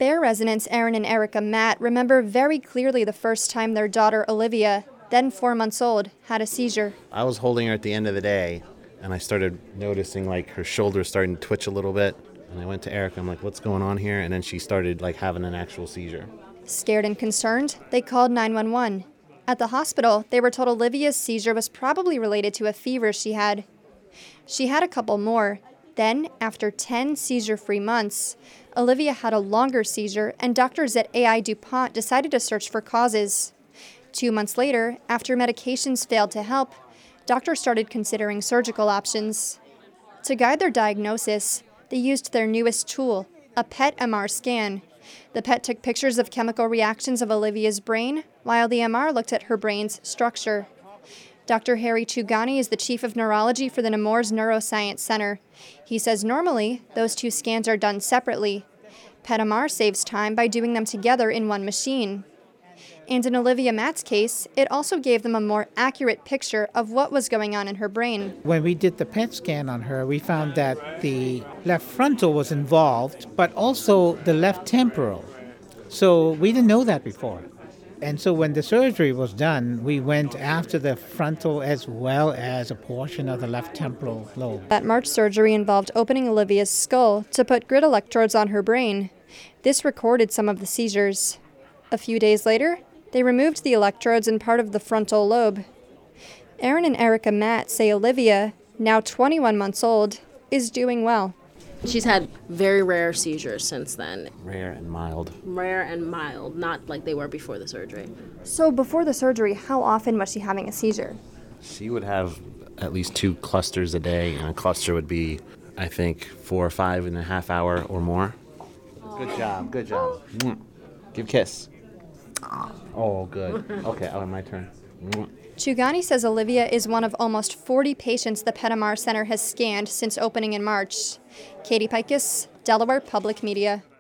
Bear residents Aaron and Erica Matt remember very clearly the first time their daughter Olivia, then 4 months old, had a seizure. I was holding her at the end of the day, and I started noticing her shoulders starting to twitch a little bit. And I went to Erica, I'm like, what's going on here? And then she started having an actual seizure. Scared and concerned, they called 911. At the hospital, they were told Olivia's seizure was probably related to a fever she had. She had a couple more. Then, after 10 seizure-free months, Olivia had a longer seizure, and doctors at AI DuPont decided to search for causes. 2 months later, after medications failed to help, doctors started considering surgical options. To guide their diagnosis, they used their newest tool, a PET MR scan. The PET took pictures of chemical reactions of Olivia's brain, while the MR looked at her brain's structure. Dr. Harry Chugani is the chief of neurology for the Nemours Neuroscience Center. He says normally, those two scans are done separately. PET-MR saves time by doing them together in one machine. And in Olivia Matt's case, it also gave them a more accurate picture of what was going on in her brain. When we did the PET scan on her, we found that the left frontal was involved, but also the left temporal. So we didn't know that before. And so when the surgery was done, we went after the frontal as well as a portion of the left temporal lobe. That March surgery involved opening Olivia's skull to put grid electrodes on her brain. This recorded some of the seizures. A few days later, they removed the electrodes in part of the frontal lobe. Aaron and Erica Matt say Olivia, now 21 months old, is doing well. She's had very rare seizures since then. Rare and mild. Rare and mild, not like they were before the surgery. So before the surgery, how often was she having a seizure? She would have at least 2 clusters a day, and a cluster would be, I think, 4 or 5.5 hours or more. Good job, good job. Give a kiss. Oh, good. Okay, my turn. Chugani says Olivia is one of almost 40 patients the PET-MR Center has scanned since opening in March. Katie Pikus, Delaware Public Media.